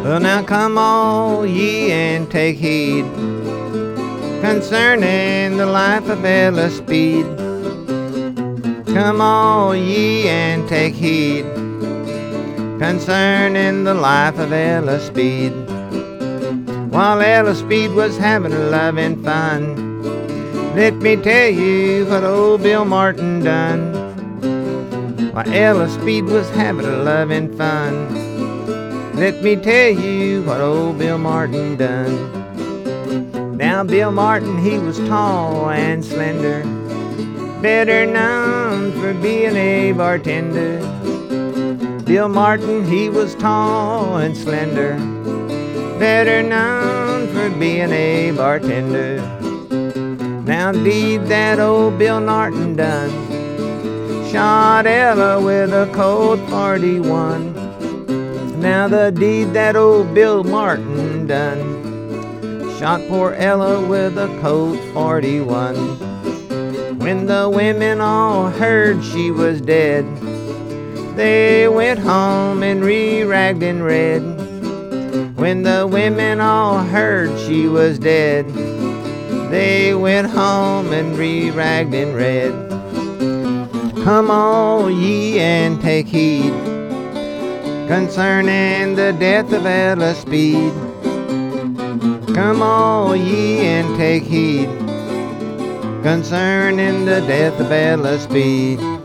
Well, now come all ye and take heed concerning the life of Ella Speed. Come all ye and take heed concerning the life of Ella Speed. While Ella Speed was having a loving fun, let me tell you what old Bill Martin done. While Ella Speed was having a loving fun, let me tell you what old Bill Martin done. Now Bill Martin, he was tall and slender, better known for being a bartender. Bill Martin, he was tall and slender, better known for being a bartender. Now deed that old Bill Martin done, shot Ella with a Colt 41. Now the deed that old Bill Martin done, shot poor Ella with a Colt 41. When the women all heard she was dead, they went home and re-ragged in red. When the women all heard she was dead, they went home and re-ragged in red. Come all ye and take heed concerning the death of Ella Speed. Come all ye and take heed concerning the death of Ella Speed.